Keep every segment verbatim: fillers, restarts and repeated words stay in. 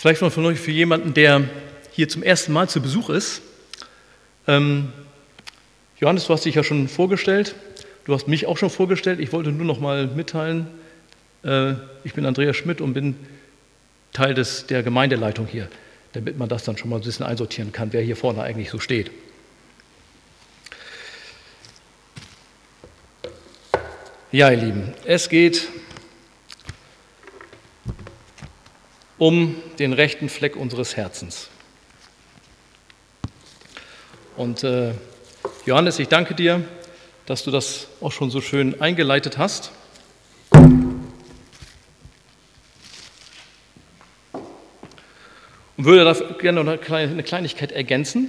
Vielleicht noch von euch für jemanden, der hier zum ersten Mal zu Besuch ist. Ähm, Johannes, du hast dich ja schon vorgestellt. Du hast mich auch schon vorgestellt. Ich wollte nur noch mal mitteilen, äh, ich bin Andreas Schmidt und bin Teil des, der Gemeindeleitung hier, damit man das dann schon mal ein bisschen einsortieren kann, wer hier vorne eigentlich so steht. Ja, ihr Lieben, es geht um den rechten Fleck unseres Herzens. Und äh, Johannes, ich danke dir, dass du das auch schon so schön eingeleitet hast. Und würde da gerne noch eine Kleinigkeit ergänzen.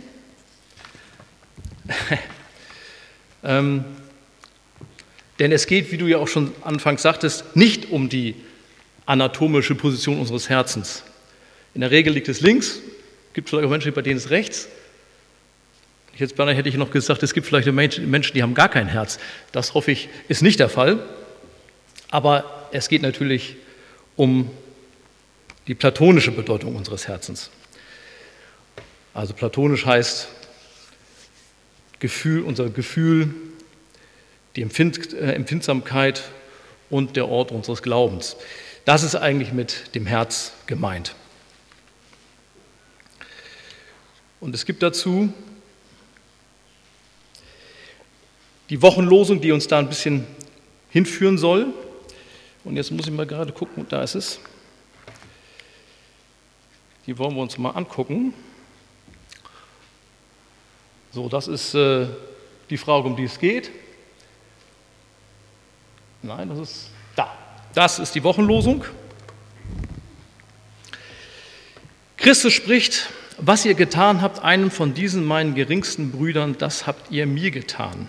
ähm, denn es geht, wie du ja auch schon anfangs sagtest, nicht um die anatomische Position unseres Herzens. In der Regel liegt es links, es gibt vielleicht auch Menschen, bei denen es rechts. Jetzt beinahe hätte ich noch gesagt, es gibt vielleicht Menschen, die haben gar kein Herz. Das hoffe ich, ist nicht der Fall. Aber es geht natürlich um die platonische Bedeutung unseres Herzens. Also platonisch heißt Gefühl, unser Gefühl, die Empfind, äh, Empfindsamkeit und der Ort unseres Glaubens. Das ist eigentlich mit dem Herz gemeint. Und es gibt dazu die Wochenlosung, die uns da ein bisschen hinführen soll. Und jetzt muss ich mal gerade gucken, da ist es. Die wollen wir uns mal angucken. So, das ist äh, die Frage, um die es geht. Nein, das ist da. Das ist die Wochenlosung. Christus spricht: Was ihr getan habt, einem von diesen meinen geringsten Brüdern, das habt ihr mir getan.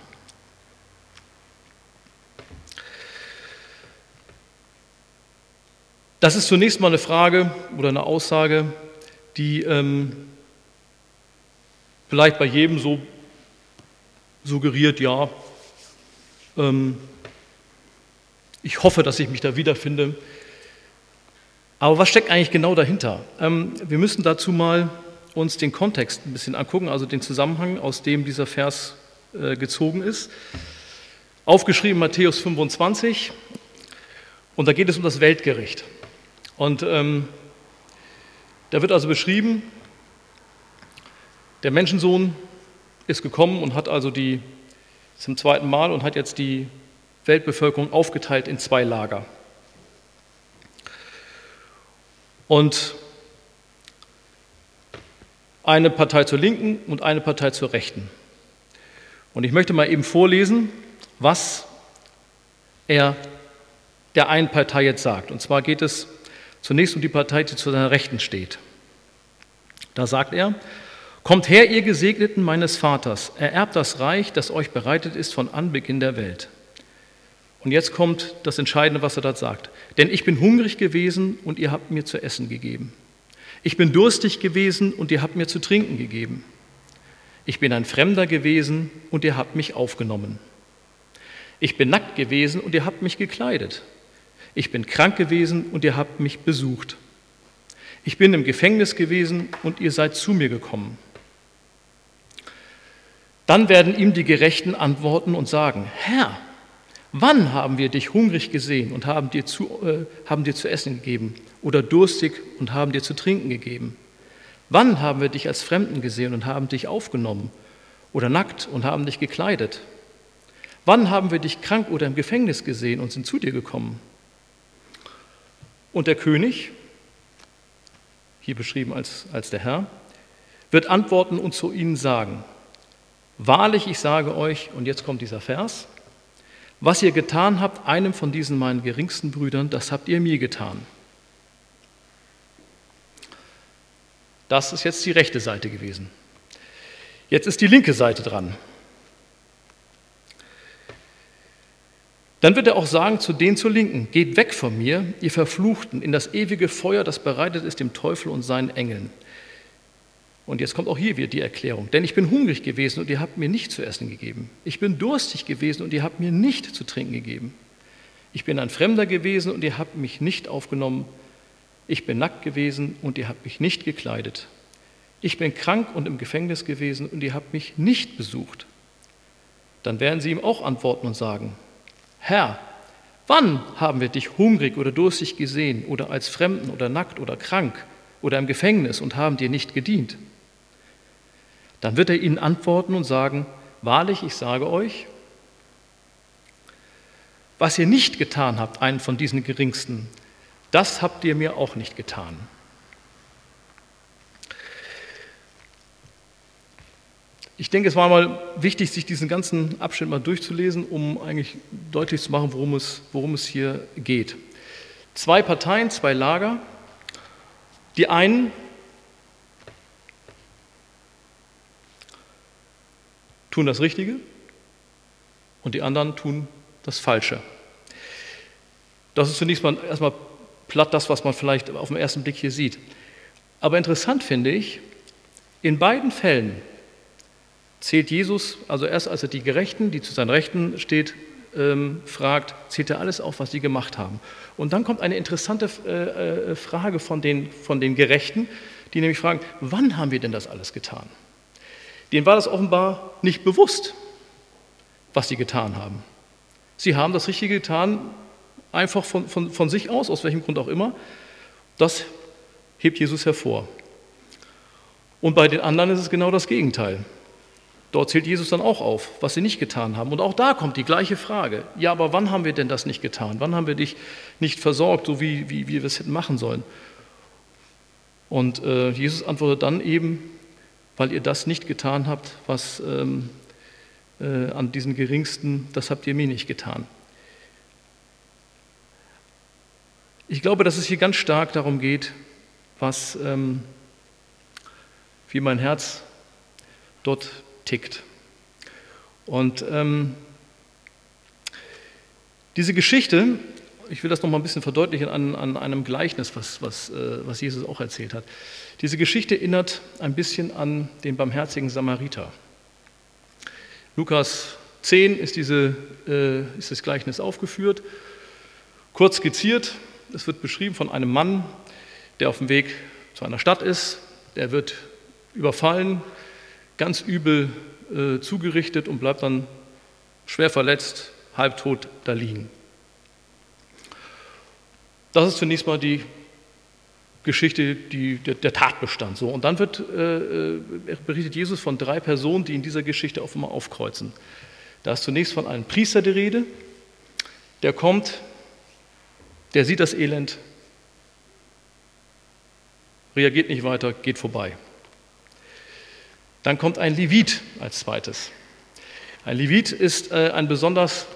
Das ist zunächst mal eine Frage oder eine Aussage, die ähm, vielleicht bei jedem so suggeriert, ja, ähm, ich hoffe, dass ich mich da wiederfinde. Aber was steckt eigentlich genau dahinter? Ähm, wir müssen dazu mal uns den Kontext ein bisschen angucken, also den Zusammenhang, aus dem dieser Vers äh, gezogen ist. Aufgeschrieben Matthäus fünfundzwanzig, und da geht es um das Weltgericht. Und ähm, da wird also beschrieben, der Menschensohn ist gekommen und hat also die, zum zweiten Mal und hat jetzt die Weltbevölkerung aufgeteilt in zwei Lager. Und eine Partei zur Linken und eine Partei zur Rechten. Und ich möchte mal eben vorlesen, was er der einen Partei jetzt sagt. Und zwar geht es zunächst um die Partei, die zu seiner Rechten steht. Da sagt er: Kommt her, ihr Gesegneten meines Vaters, ererbt das Reich, das euch bereitet ist von Anbeginn der Welt. Und jetzt kommt das Entscheidende, was er dort sagt. Denn ich bin hungrig gewesen und ihr habt mir zu essen gegeben. Ich bin durstig gewesen und ihr habt mir zu trinken gegeben. Ich bin ein Fremder gewesen und ihr habt mich aufgenommen. Ich bin nackt gewesen und ihr habt mich gekleidet. Ich bin krank gewesen und ihr habt mich besucht. Ich bin im Gefängnis gewesen und ihr seid zu mir gekommen. Dann werden ihm die Gerechten antworten und sagen: Herr, wann haben wir dich hungrig gesehen und haben dir zu, äh, haben dir zu essen gegeben, oder durstig und haben dir zu trinken gegeben? Wann haben wir dich als Fremden gesehen und haben dich aufgenommen, oder nackt und haben dich gekleidet? Wann haben wir dich krank oder im Gefängnis gesehen und sind zu dir gekommen? Und der König, hier beschrieben als, als der Herr, wird antworten und zu ihnen sagen: Wahrlich, ich sage euch, und jetzt kommt dieser Vers, was ihr getan habt, einem von diesen meinen geringsten Brüdern, das habt ihr mir getan. Das ist jetzt die rechte Seite gewesen. Jetzt ist die linke Seite dran. Dann wird er auch sagen zu denen zur Linken: Geht weg von mir, ihr Verfluchten, in das ewige Feuer, das bereitet ist dem Teufel und seinen Engeln. Und jetzt kommt auch hier wieder die Erklärung. Denn ich bin hungrig gewesen und ihr habt mir nicht zu essen gegeben. Ich bin durstig gewesen und ihr habt mir nicht zu trinken gegeben. Ich bin ein Fremder gewesen und ihr habt mich nicht aufgenommen. Ich bin nackt gewesen und ihr habt mich nicht gekleidet. Ich bin krank und im Gefängnis gewesen und ihr habt mich nicht besucht. Dann werden sie ihm auch antworten und sagen, Herr, wann haben wir dich hungrig oder durstig gesehen oder als Fremden oder nackt oder krank oder im Gefängnis und haben dir nicht gedient? Dann wird er ihnen antworten und sagen, wahrlich, ich sage euch, was ihr nicht getan habt, einen von diesen Geringsten, das habt ihr mir auch nicht getan. Ich denke, es war mal wichtig, sich diesen ganzen Abschnitt mal durchzulesen, um eigentlich deutlich zu machen, worum es, worum es hier geht. Zwei Parteien, zwei Lager. Die einen tun das Richtige und die anderen tun das Falsche. Das ist zunächst mal erstmal platt das, was man vielleicht auf den ersten Blick hier sieht. Aber interessant finde ich, in beiden Fällen zählt Jesus, also erst als er die Gerechten, die zu seinen Rechten steht, ähm, fragt, zählt er alles auf, was sie gemacht haben. Und dann kommt eine interessante äh, Frage von den, von den Gerechten, die nämlich fragen, wann haben wir denn das alles getan? Denen war das offenbar nicht bewusst, was sie getan haben. Sie haben das Richtige getan, einfach von, von, von sich aus, aus welchem Grund auch immer. Das hebt Jesus hervor. Und bei den anderen ist es genau das Gegenteil. Dort zählt Jesus dann auch auf, was sie nicht getan haben. Und auch da kommt die gleiche Frage. Ja, aber wann haben wir denn das nicht getan? Wann haben wir dich nicht versorgt, so wie, wie, wie wir es hätten machen sollen? Und äh, Jesus antwortet dann eben, weil ihr das nicht getan habt, was ähm, äh, an diesen Geringsten, das habt ihr mir nicht getan. Ich glaube, dass es hier ganz stark darum geht, was, ähm, wie mein Herz dort tickt. Und ähm, diese Geschichte, ich will das noch mal ein bisschen verdeutlichen an, an einem Gleichnis, was, was, äh, was Jesus auch erzählt hat. Diese Geschichte erinnert ein bisschen an den barmherzigen Samariter. Lukas zehn ist, diese, äh, ist das Gleichnis aufgeführt, kurz skizziert. Es wird beschrieben von einem Mann, der auf dem Weg zu einer Stadt ist. Der wird überfallen, ganz übel äh, zugerichtet und bleibt dann schwer verletzt, halbtot da liegen. Das ist zunächst mal die Geschichte, die, der, der Tatbestand. So. Und dann wird, äh, berichtet Jesus von drei Personen, die in dieser Geschichte auf einmal aufkreuzen. Da ist zunächst von einem Priester die Rede, der kommt, der sieht das Elend, reagiert nicht weiter, geht vorbei. Dann kommt ein Levit als zweites. Ein Levit ist äh, ein besonders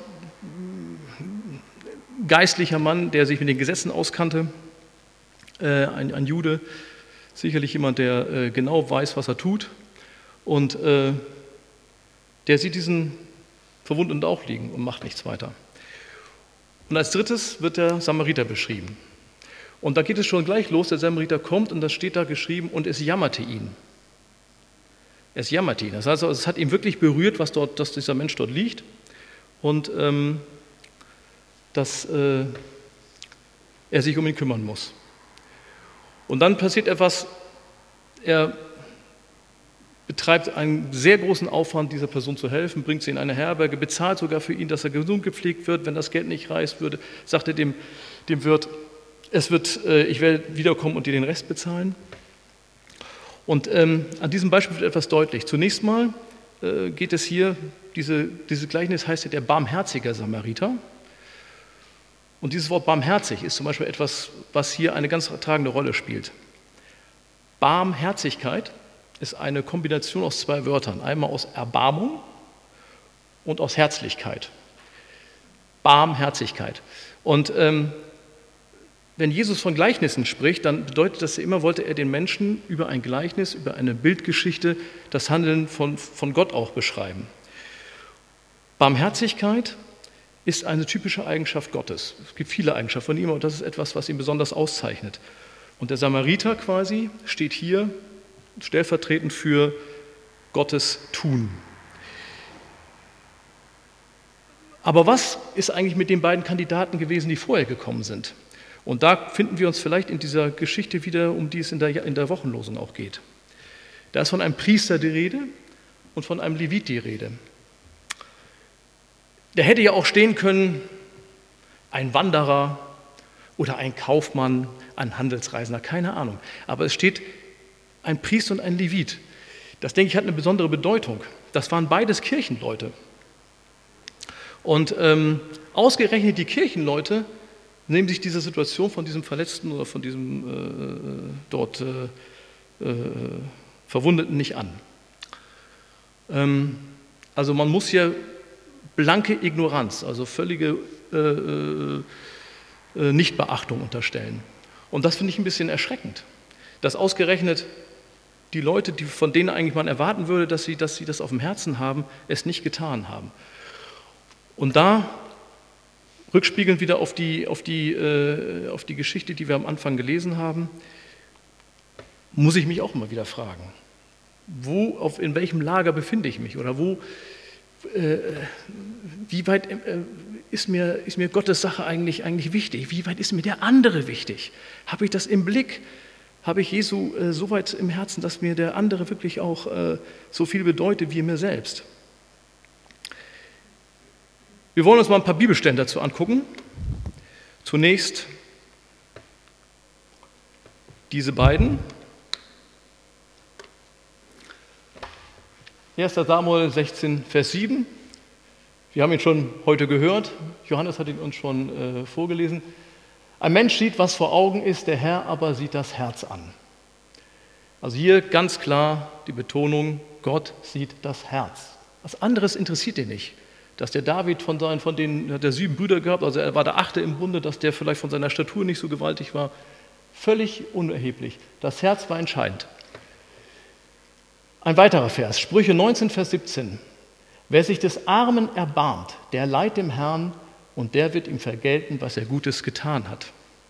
geistlicher Mann, der sich mit den Gesetzen auskannte, äh, ein, ein Jude, sicherlich jemand, der äh, genau weiß, was er tut. Und äh, der sieht diesen Verwundeten auch liegen und macht nichts weiter. Und als drittes wird der Samariter beschrieben. Und da geht es schon gleich los, der Samariter kommt und das steht da geschrieben, und es jammerte ihn. Es jammerte ihn. Das heißt, es hat ihn wirklich berührt, was dort, dass dieser Mensch dort liegt und ähm, dass äh, er sich um ihn kümmern muss. Und dann passiert etwas, er betreibt einen sehr großen Aufwand, dieser Person zu helfen, bringt sie in eine Herberge, bezahlt sogar für ihn, dass er gesund gepflegt wird. Wenn das Geld nicht reicht, würde, sagt er dem, dem Wirt, es wird, äh, ich werde wiederkommen und dir den Rest bezahlen. Und ähm, an diesem Beispiel wird etwas deutlich. Zunächst mal äh, geht es hier, diese, dieses Gleichnis heißt ja der barmherzige Samariter. Und dieses Wort barmherzig ist zum Beispiel etwas, was hier eine ganz tragende Rolle spielt. Barmherzigkeit ist eine Kombination aus zwei Wörtern, einmal aus Erbarmung und aus Herzlichkeit. Barmherzigkeit. Und ähm, wenn Jesus von Gleichnissen spricht, dann bedeutet das immer, wollte er den Menschen über ein Gleichnis, über eine Bildgeschichte das Handeln von, von Gott auch beschreiben. Barmherzigkeit ist eine typische Eigenschaft Gottes. Es gibt viele Eigenschaften von ihm, und das ist etwas, was ihn besonders auszeichnet. Und der Samariter quasi steht hier stellvertretend für Gottes Tun. Aber was ist eigentlich mit den beiden Kandidaten gewesen, die vorher gekommen sind? Und da finden wir uns vielleicht in dieser Geschichte wieder, um die es in der, in der Wochenlosung auch geht. Da ist von einem Priester die Rede und von einem Levit die Rede. Der hätte ja auch stehen können, ein Wanderer oder ein Kaufmann, ein Handelsreisender, keine Ahnung. Aber es steht ein Priester und ein Levit. Das, denke ich, hat eine besondere Bedeutung. Das waren beides Kirchenleute. Und ähm, ausgerechnet die Kirchenleute nehmen sich diese Situation von diesem Verletzten oder von diesem äh, dort äh, äh, Verwundeten nicht an. Ähm, also man muss hier blanke Ignoranz, also völlige äh, äh, Nichtbeachtung unterstellen. Und das finde ich ein bisschen erschreckend, dass ausgerechnet die Leute, die, von denen eigentlich man erwarten würde, dass sie, dass sie das auf dem Herzen haben, es nicht getan haben. Und da rückspiegelnd wieder auf die, auf die, äh, auf die Geschichte, die wir am Anfang gelesen haben, muss ich mich auch immer wieder fragen, wo, auf, in welchem Lager befinde ich mich oder wo, äh, wie weit äh, ist, mir, ist mir Gottes Sache eigentlich, eigentlich wichtig? Wie weit ist mir der andere wichtig? Habe ich das im Blick? Habe ich Jesu äh, so weit im Herzen, dass mir der andere wirklich auch äh, so viel bedeutet wie mir selbst? Wir wollen uns mal ein paar Bibelstellen dazu angucken. Zunächst diese beiden. erster Samuel sechzehn, Vers sieben. Wir haben ihn schon heute gehört. Johannes hat ihn uns schon äh, vorgelesen. Ein Mensch sieht, was vor Augen ist, der Herr aber sieht das Herz an. Also hier ganz klar die Betonung, Gott sieht das Herz. Was anderes interessiert ihn nicht. Dass der David von seinen, von denen hat er sieben Brüder gehabt, also er war der Achte im Bunde, dass der vielleicht von seiner Statur nicht so gewaltig war, völlig unerheblich. Das Herz war entscheidend. Ein weiterer Vers, Sprüche neunzehn, Vers siebzehn. Wer sich des Armen erbarmt, der leiht dem Herrn und der wird ihm vergelten, was er Gutes getan hat.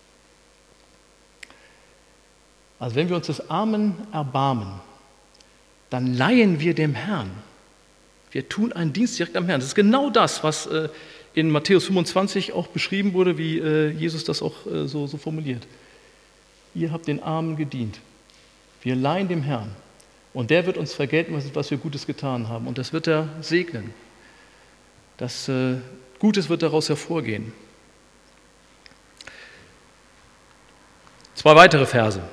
Also wenn wir uns des Armen erbarmen, dann leihen wir dem Herrn. Wir tun einen Dienst direkt am Herrn. Das ist genau das, was in Matthäus fünfundzwanzig auch beschrieben wurde, wie Jesus das auch so, so formuliert. Ihr habt den Armen gedient. Wir leihen dem Herrn. Und der wird uns vergelten, was wir Gutes getan haben. Und das wird er segnen. Das Gutes wird daraus hervorgehen. Zwei weitere Verse.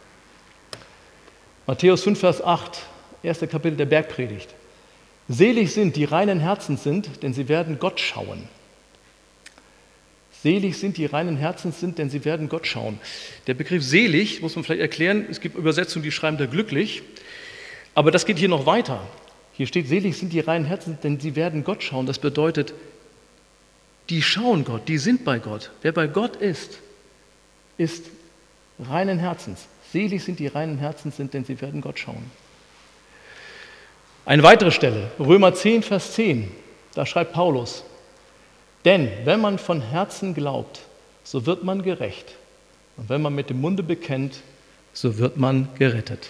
Matthäus fünf, Vers acht, erste Kapitel der Bergpredigt. Selig sind, die reinen Herzens sind, denn sie werden Gott schauen. Selig sind, die reinen Herzens sind, denn sie werden Gott schauen. Der Begriff selig, muss man vielleicht erklären, es gibt Übersetzungen, die schreiben da glücklich, aber das geht hier noch weiter. Hier steht, selig sind die reinen Herzens, denn sie werden Gott schauen. Das bedeutet, die schauen Gott, die sind bei Gott. Wer bei Gott ist, ist reinen Herzens. Selig sind die reinen Herzens sind, denn sie werden Gott schauen. Eine weitere Stelle, Römer zehn, Vers zehn, da schreibt Paulus, denn wenn man von Herzen glaubt, so wird man gerecht. Und wenn man mit dem Munde bekennt, so wird man gerettet.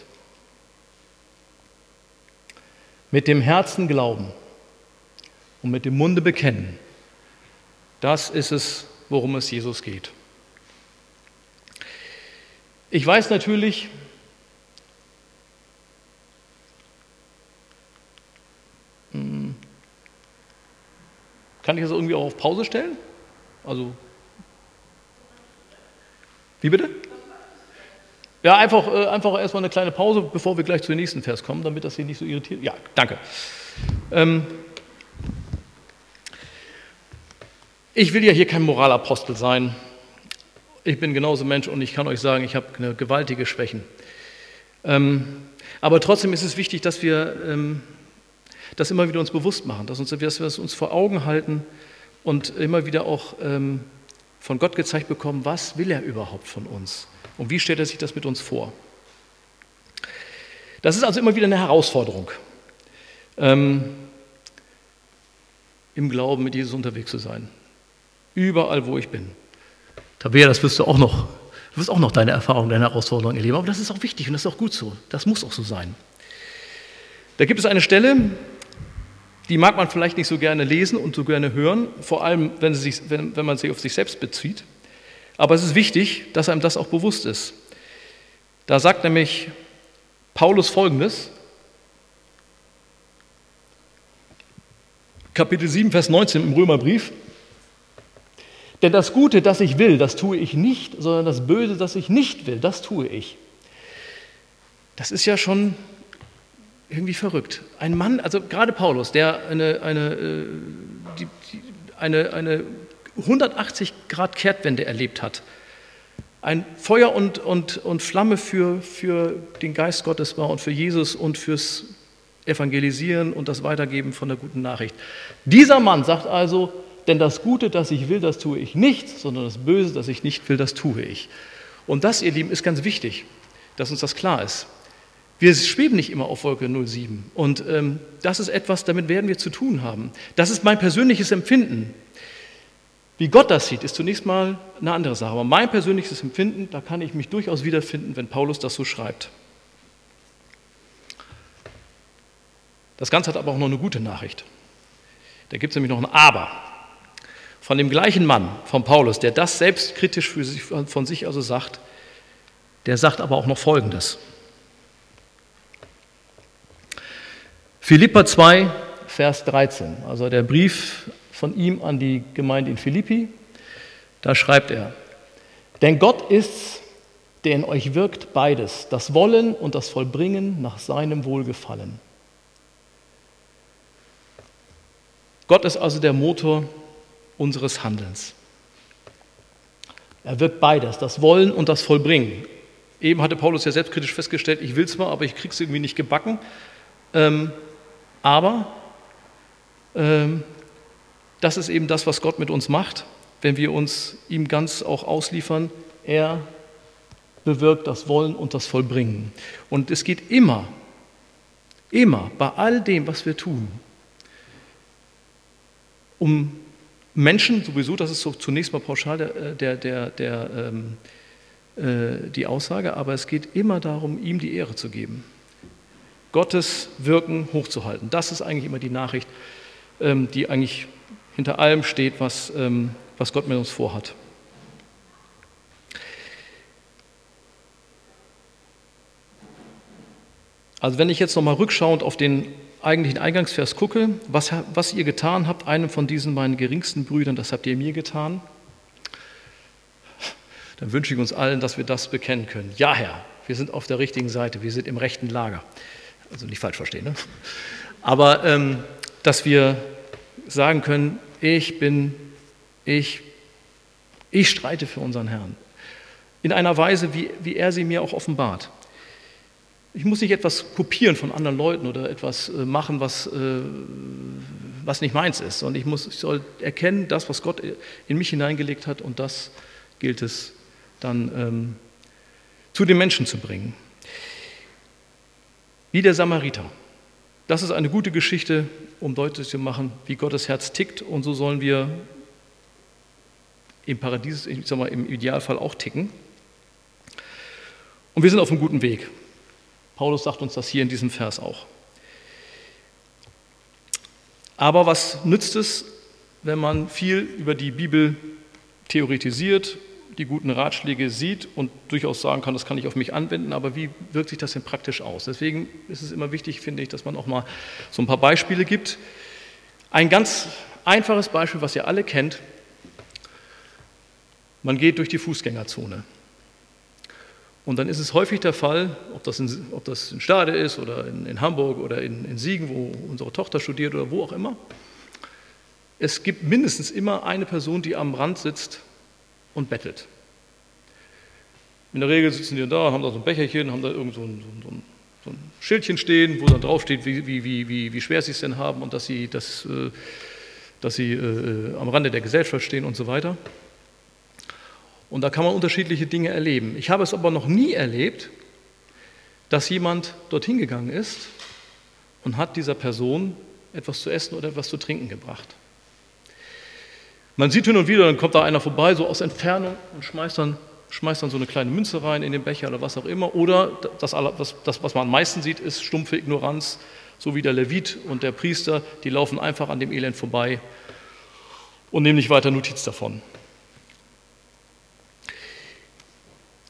Mit dem Herzen glauben und mit dem Munde bekennen, das ist es, worum es Jesus geht. Ich weiß natürlich, kann ich das irgendwie auch auf Pause stellen? Also, wie bitte? Ja, einfach, äh, einfach erstmal eine kleine Pause, bevor wir gleich zu den nächsten Vers kommen, damit das hier nicht so irritiert. Ja, danke. Ähm, ich will ja hier kein Moralapostel sein. Ich bin genauso Mensch und ich kann euch sagen, ich habe eine gewaltige Schwächen. Ähm, aber trotzdem ist es wichtig, dass wir ähm, das immer wieder uns bewusst machen, dass, uns, dass wir es uns vor Augen halten und immer wieder auch ähm, von Gott gezeigt bekommen, was will er überhaupt von uns und wie stellt er sich das mit uns vor. Das ist also immer wieder eine Herausforderung, ähm, im Glauben mit Jesus unterwegs zu sein, überall, wo ich bin. Tabea, das wirst du auch noch, du wirst auch noch deine Erfahrung, deine Herausforderungen erleben, aber das ist auch wichtig und das ist auch gut so, das muss auch so sein. Da gibt es eine Stelle, die mag man vielleicht nicht so gerne lesen und so gerne hören, vor allem wenn, sie sich, wenn, wenn man sich auf sich selbst bezieht. Aber es ist wichtig, dass einem das auch bewusst ist. Da sagt nämlich Paulus Folgendes, Kapitel sieben, Vers neunzehn im Römerbrief: Denn das Gute, das ich will, das tue ich nicht, sondern das Böse, das ich nicht will, das tue ich. Das ist ja schon irgendwie verrückt. Ein Mann, also gerade Paulus, der eine, eine, die, die, eine, eine hundertachtzig Grad Kehrtwende erlebt hat, ein Feuer und, und, und Flamme für, für den Geist Gottes war und für Jesus und fürs Evangelisieren und das Weitergeben von der guten Nachricht. Dieser Mann sagt also, denn das Gute, das ich will, das tue ich nicht, sondern das Böse, das ich nicht will, das tue ich. Und das, ihr Lieben, ist ganz wichtig, dass uns das klar ist. Wir schweben nicht immer auf Wolke null sieben und ähm, das ist etwas, damit werden wir zu tun haben. Das ist mein persönliches Empfinden. Wie Gott das sieht, ist zunächst mal eine andere Sache. Aber mein persönliches Empfinden, da kann ich mich durchaus wiederfinden, wenn Paulus das so schreibt. Das Ganze hat aber auch noch eine gute Nachricht. Da gibt es nämlich noch ein Aber. Von dem gleichen Mann, von Paulus, der das selbstkritisch für sich, von sich also sagt, der sagt aber auch noch Folgendes. Philipper zwei, Vers dreizehn, also der Brief von ihm an die Gemeinde in Philippi, da schreibt er: Denn Gott ist's, der in euch wirkt beides, das Wollen und das Vollbringen nach seinem Wohlgefallen. Gott ist also der Motor unseres Handelns. Er wirkt beides, das Wollen und das Vollbringen. Eben hatte Paulus ja selbstkritisch festgestellt, ich will zwar, aber ich kriege es irgendwie nicht gebacken. Ähm, aber ähm, das ist eben das, was Gott mit uns macht, wenn wir uns ihm ganz auch ausliefern. Er bewirkt das Wollen und das Vollbringen. Und es geht immer, immer bei all dem, was wir tun, um Menschen sowieso, das ist so zunächst mal pauschal der, der, der, der, ähm, äh, die Aussage, aber es geht immer darum, ihm die Ehre zu geben. Gottes Wirken hochzuhalten. Das ist eigentlich immer die Nachricht, ähm, die eigentlich hinter allem steht, was, ähm, was Gott mit uns vorhat. Also wenn ich jetzt nochmal rückschauend auf den eigentlichen Eingangsvers gucke, was, was ihr getan habt, einem von diesen meinen geringsten Brüdern, das habt ihr mir getan, dann wünsche ich uns allen, dass wir das bekennen können. Ja, Herr, wir sind auf der richtigen Seite, wir sind im rechten Lager. Also nicht falsch verstehen, ne? Aber ähm, dass wir sagen können, ich bin, ich, ich streite für unseren Herrn. In einer Weise, wie, wie er sie mir auch offenbart. Ich muss nicht etwas kopieren von anderen Leuten oder etwas äh, machen, was, äh, was nicht meins ist, sondern ich, muss, ich soll erkennen, das, was Gott in mich hineingelegt hat, und das gilt es dann ähm, zu den Menschen zu bringen. Wie der Samariter. Das ist eine gute Geschichte, um deutlich zu machen, wie Gottes Herz tickt, und so sollen wir im Paradies, ich sag mal, im Idealfall auch ticken. Und wir sind auf einem guten Weg. Paulus sagt uns das hier in diesem Vers auch. Aber was nützt es, wenn man viel über die Bibel theoretisiert, die guten Ratschläge sieht und durchaus sagen kann, das kann ich auf mich anwenden, aber wie wirkt sich das denn praktisch aus? Deswegen ist es immer wichtig, finde ich, dass man auch mal so ein paar Beispiele gibt. Ein ganz einfaches Beispiel, was ihr alle kennt: Man geht durch die Fußgängerzone. Und dann ist es häufig der Fall, ob das in, ob das in Stade ist oder in, in Hamburg oder in, in Siegen, wo unsere Tochter studiert oder wo auch immer, es gibt mindestens immer eine Person, die am Rand sitzt und bettelt. In der Regel sitzen die da, haben da so ein Becherchen, haben da irgend so ein, so ein, so ein Schildchen stehen, wo dann draufsteht, wie, wie, wie, wie schwer sie es denn haben und dass sie, das, dass sie äh, am Rande der Gesellschaft stehen und so weiter. Und da kann man unterschiedliche Dinge erleben. Ich habe es aber noch nie erlebt, dass jemand dorthin gegangen ist und hat dieser Person etwas zu essen oder etwas zu trinken gebracht. Man sieht hin und wieder, dann kommt da einer vorbei, so aus Entfernung, und schmeißt dann, schmeißt dann so eine kleine Münze rein in den Becher oder was auch immer. Oder das, das, das, was man am meisten sieht, ist stumpfe Ignoranz, so wie der Levit und der Priester, die laufen einfach an dem Elend vorbei und nehmen nicht weiter Notiz davon.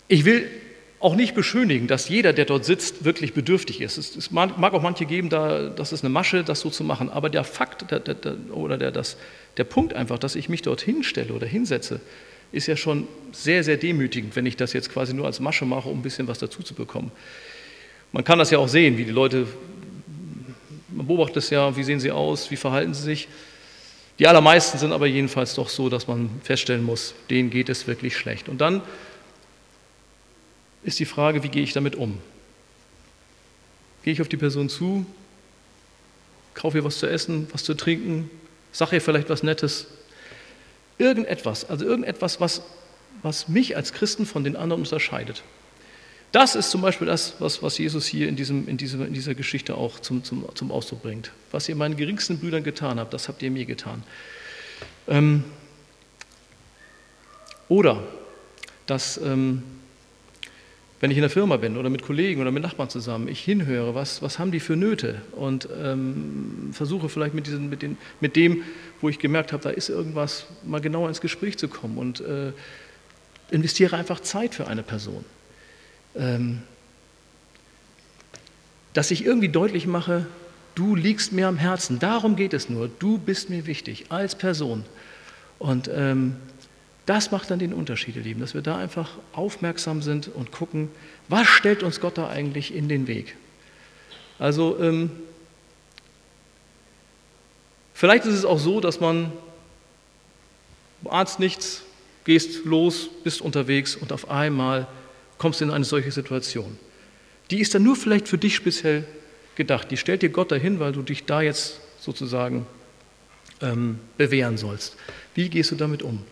Ich will auch nicht beschönigen, dass jeder, der dort sitzt, wirklich bedürftig ist. Es, es mag auch manche geben, da, das ist eine Masche, das so zu machen. Aber der Fakt der, der, der, oder der, das, der Punkt einfach, dass ich mich dort hinstelle oder hinsetze, ist ja schon sehr, sehr demütigend, wenn ich das jetzt quasi nur als Masche mache, um ein bisschen was dazu zu bekommen. Man kann das ja auch sehen, wie die Leute, man beobachtet es ja, wie sehen sie aus, wie verhalten sie sich. Die allermeisten sind aber jedenfalls doch so, dass man feststellen muss, denen geht es wirklich schlecht. Und dann ist die Frage, wie gehe ich damit um? Gehe ich auf die Person zu, kaufe ihr was zu essen, was zu trinken, sage ihr vielleicht was Nettes? Irgendetwas, also irgendetwas, was, was mich als Christen von den anderen unterscheidet. Das ist zum Beispiel das, was, was Jesus hier in, diesem, in, diesem, in dieser Geschichte auch zum, zum, zum Ausdruck bringt. Was ihr meinen geringsten Brüdern getan habt, das habt ihr mir getan. Ähm, oder, dass... Ähm, wenn ich in der Firma bin oder mit Kollegen oder mit Nachbarn zusammen, ich hinhöre, was, was haben die für Nöte und ähm, versuche vielleicht mit, diesen, mit, den, mit dem, wo ich gemerkt habe, da ist irgendwas, mal genauer ins Gespräch zu kommen und äh, investiere einfach Zeit für eine Person. Ähm, dass ich irgendwie deutlich mache, du liegst mir am Herzen, darum geht es nur, du bist mir wichtig als Person. Und ähm, das macht dann den Unterschied, ihr Lieben, dass wir da einfach aufmerksam sind und gucken, was stellt uns Gott da eigentlich in den Weg? Also ähm, vielleicht ist es auch so, dass man Arzt nichts, gehst los, bist unterwegs und auf einmal kommst du in eine solche Situation. Die ist dann nur vielleicht für dich speziell gedacht. Die stellt dir Gott dahin, weil du dich da jetzt sozusagen ähm, bewähren sollst. Wie gehst du damit um?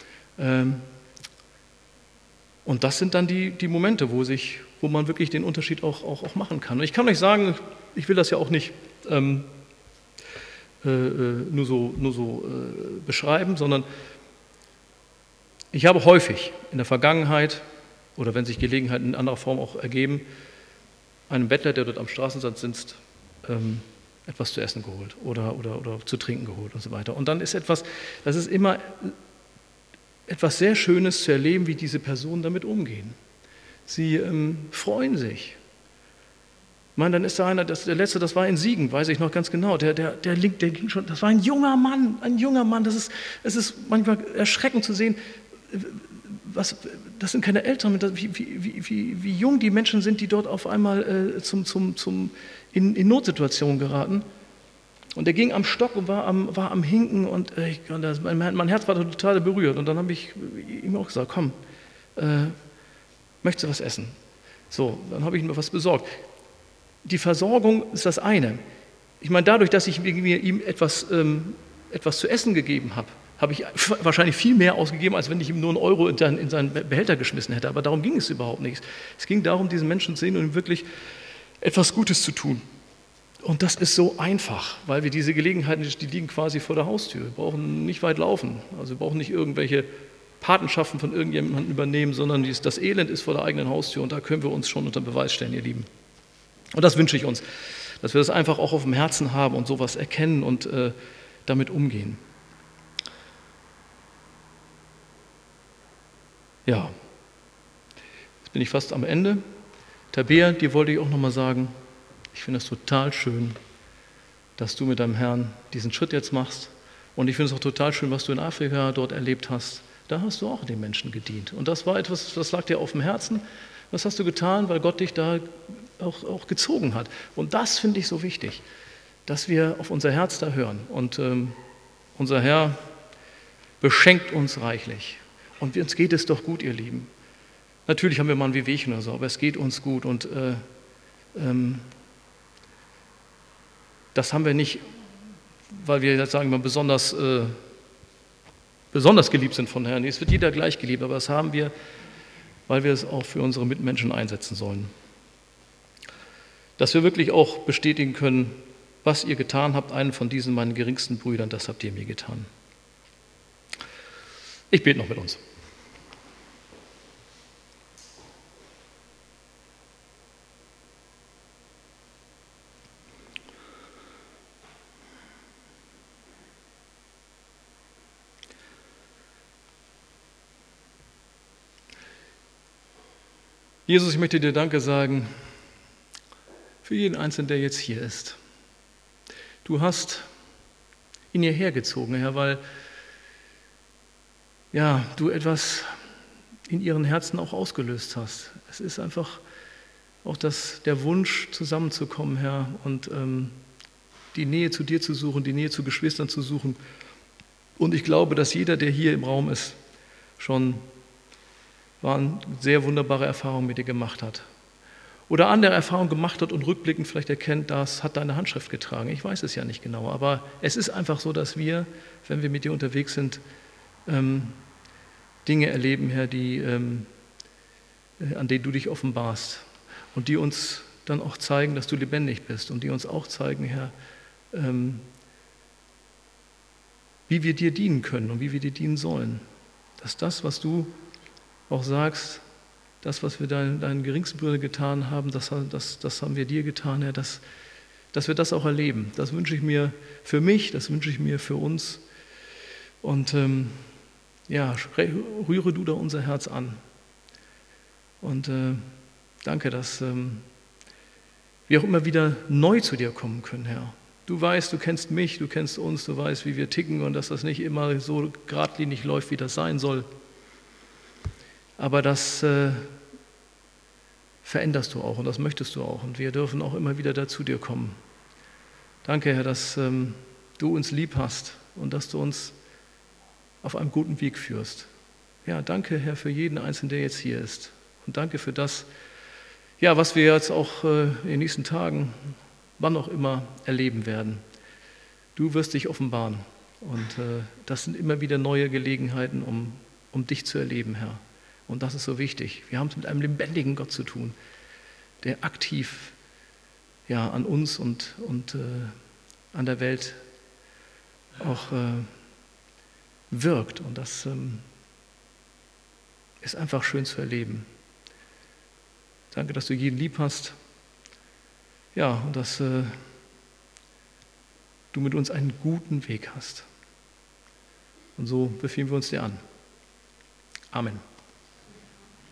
Und das sind dann die, die Momente, wo, sich, wo man wirklich den Unterschied auch, auch, auch machen kann. Und ich kann euch sagen, ich will das ja auch nicht ähm, äh, nur so, nur so äh, beschreiben, sondern ich habe häufig in der Vergangenheit oder wenn sich Gelegenheiten in anderer Form auch ergeben, einem Bettler, der dort am Straßensand sitzt, ähm, etwas zu essen geholt oder, oder, oder zu trinken geholt und so weiter. Und dann ist etwas, das ist immer etwas sehr Schönes zu erleben, wie diese Personen damit umgehen. Sie ähm, freuen sich. Ich meine, dann ist da einer, das, der Letzte, das war in Siegen, weiß ich noch ganz genau, der, der, der, der ging schon, das war ein junger Mann, ein junger Mann, das ist, es ist manchmal erschreckend zu sehen, was, das sind keine Älteren, wie, wie, wie, wie jung die Menschen sind, die dort auf einmal äh, zum, zum, zum, in, in Notsituationen geraten. Und er ging am Stock und war am, war am Hinken und äh, das, mein, mein Herz war total berührt. Und dann habe ich ihm auch gesagt, komm, äh, möchtest du was essen? So, dann habe ich ihm was besorgt. Die Versorgung ist das eine. Ich meine, dadurch, dass ich ihm etwas, ähm, etwas zu essen gegeben habe, habe ich wahrscheinlich viel mehr ausgegeben, als wenn ich ihm nur einen Euro in seinen, in seinen Behälter geschmissen hätte. Aber darum ging es überhaupt nicht. Es ging darum, diesen Menschen zu sehen und ihm wirklich etwas Gutes zu tun. Und das ist so einfach, weil wir diese Gelegenheiten, die liegen quasi vor der Haustür. Wir brauchen nicht weit laufen. Also wir brauchen nicht irgendwelche Patenschaften von irgendjemandem übernehmen, sondern das Elend ist vor der eigenen Haustür und da können wir uns schon unter Beweis stellen, ihr Lieben. Und das wünsche ich uns, dass wir das einfach auch auf dem Herzen haben und sowas erkennen und äh, damit umgehen. Ja, jetzt bin ich fast am Ende. Tabea, dir wollte ich auch nochmal sagen, ich finde es total schön, dass du mit deinem Herrn diesen Schritt jetzt machst. Und ich finde es auch total schön, was du in Afrika dort erlebt hast. Da hast du auch den Menschen gedient. Und das war etwas, das lag dir auf dem Herzen. Das hast du getan, weil Gott dich da auch, auch gezogen hat. Und das finde ich so wichtig, dass wir auf unser Herz da hören. Und ähm, unser Herr beschenkt uns reichlich. Und uns geht es doch gut, ihr Lieben. Natürlich haben wir mal ein Wehwehchen oder so, aber es geht uns gut. Und äh, ähm, das haben wir nicht, weil wir jetzt sagen wir besonders, äh, besonders geliebt sind von Herrn. Nee, es wird jeder gleich geliebt, aber das haben wir, weil wir es auch für unsere Mitmenschen einsetzen sollen. Dass wir wirklich auch bestätigen können, was ihr getan habt, einen von diesen meinen geringsten Brüdern, das habt ihr mir getan. Ich bete noch mit uns. Jesus, ich möchte dir Danke sagen für jeden Einzelnen, der jetzt hier ist. Du hast ihn hierher gezogen, Herr, weil ja, du etwas in ihren Herzen auch ausgelöst hast. Es ist einfach auch das, der Wunsch, zusammenzukommen, Herr, und ähm, die Nähe zu dir zu suchen, die Nähe zu Geschwistern zu suchen. Und ich glaube, dass jeder, der hier im Raum ist, schon eine sehr wunderbare Erfahrung mit dir gemacht hat. Oder andere Erfahrungen gemacht hat und rückblickend vielleicht erkennt, das hat deine Handschrift getragen. Ich weiß es ja nicht genau, aber es ist einfach so, dass wir, wenn wir mit dir unterwegs sind, ähm, Dinge erleben, Herr, die, ähm, an denen du dich offenbarst und die uns dann auch zeigen, dass du lebendig bist und die uns auch zeigen, Herr, ähm, wie wir dir dienen können und wie wir dir dienen sollen. Dass das, was du auch sagst, das, was wir deinen, deinen geringsten Brüdern getan haben, das, das, das haben wir dir getan, Herr, dass, dass wir das auch erleben. Das wünsche ich mir für mich, das wünsche ich mir für uns. Und ähm, ja, rühre du da unser Herz an. Und äh, danke, dass ähm, wir auch immer wieder neu zu dir kommen können, Herr. Du weißt, du kennst mich, du kennst uns, du weißt, wie wir ticken und dass das nicht immer so geradlinig läuft, wie das sein soll. Aber das äh, veränderst du auch und das möchtest du auch. Und wir dürfen auch immer wieder da zu dir kommen. Danke, Herr, dass ähm, du uns lieb hast und dass du uns auf einem guten Weg führst. Ja, danke, Herr, für jeden Einzelnen, der jetzt hier ist. Und danke für das, ja, was wir jetzt auch äh, in den nächsten Tagen, wann auch immer, erleben werden. Du wirst dich offenbaren. Und äh, das sind immer wieder neue Gelegenheiten, um, um dich zu erleben, Herr. Und das ist so wichtig. Wir haben es mit einem lebendigen Gott zu tun, der aktiv ja, an uns und, und äh, an der Welt auch äh, wirkt. Und das ähm, ist einfach schön zu erleben. Danke, dass du jeden lieb hast. Ja, und dass äh, du mit uns einen guten Weg hast. Und so befehlen wir uns dir an. Amen.